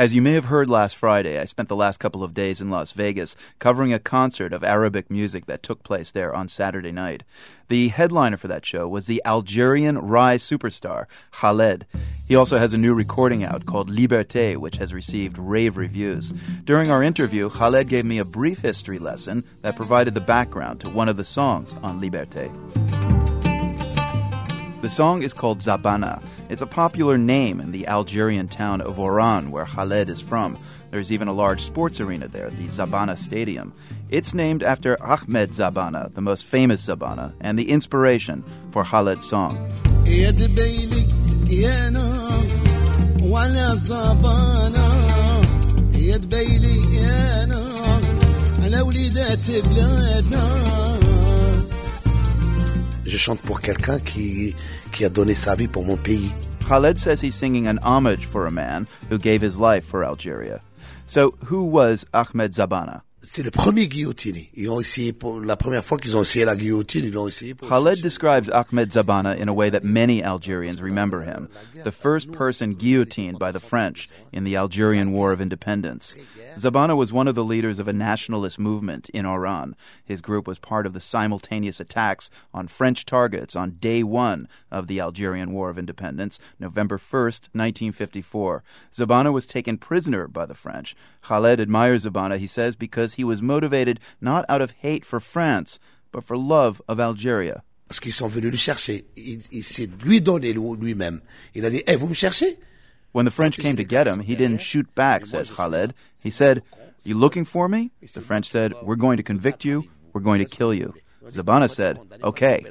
As you may have heard last Friday, I spent the last couple of days in Las Vegas covering a concert of Arabic music that took place there on Saturday night. The headliner for that show was the Algerian Rai superstar, Khaled. He also has a new recording out called Liberté, which has received rave reviews. During our interview, Khaled gave me a brief history lesson that provided the background to one of the songs on Liberté. The song is called Zabana. It's a popular name in the Algerian town of Oran, where Khaled is from. There's even a large sports arena there, the Zabana Stadium. It's named after Ahmed Zabana, the most famous Zabana, and the inspiration for Khaled's song. Je chante pour quelqu'un qui a donné sa vie pour mon pays. Khaled says he's singing an homage for a man who gave his life for Algeria. So, who was Ahmed Zabana? C'est le premier guillotiné. Ils ont essayé la première fois qu'ils ont essayé la guillotine, ils l'ont essayé pour... Khaled describes Ahmed Zabana in a way that many Algerians remember him. The first person guillotined by the French in the Algerian War of Independence. Zabana was one of the leaders of a nationalist movement in Oran. His group was part of the simultaneous attacks on French targets on day one of the Algerian War of Independence, November 1st, 1954. Zabana was taken prisoner by the French. Khaled admires Zabana, he says, because he was motivated not out of hate for France, but for love of Algeria. Parce qu'ils sont venus le chercher. Il s'est lui donné lui-même. Il a dit, hey, vous me cherchez? When the French came to get him, he didn't shoot back, says Khaled. He said, you looking for me? The French said, we're going to convict you, we're going to kill you. Zabana said, okay.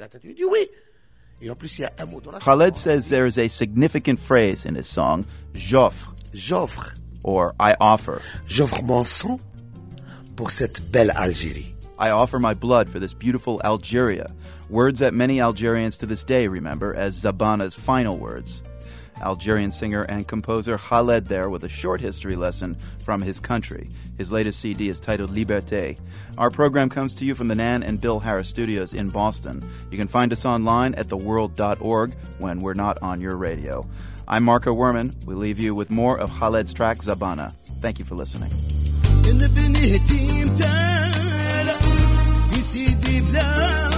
Khaled says there is a significant phrase in his song, j'offre, or I offer. J'offre mon sang pour cette belle Algérie. I offer my blood for this beautiful Algeria. Words that many Algerians to this day remember as Zabana's final words. Algerian singer and composer Khaled there with a short history lesson from his country. His latest CD is titled Liberté. Our program comes to you from the Nan and Bill Harris Studios in Boston. You can find us online at theworld.org when we're not on your radio. I'm Marco Werman. We leave you with more of Khaled's track Zabana. Thank you for listening. In the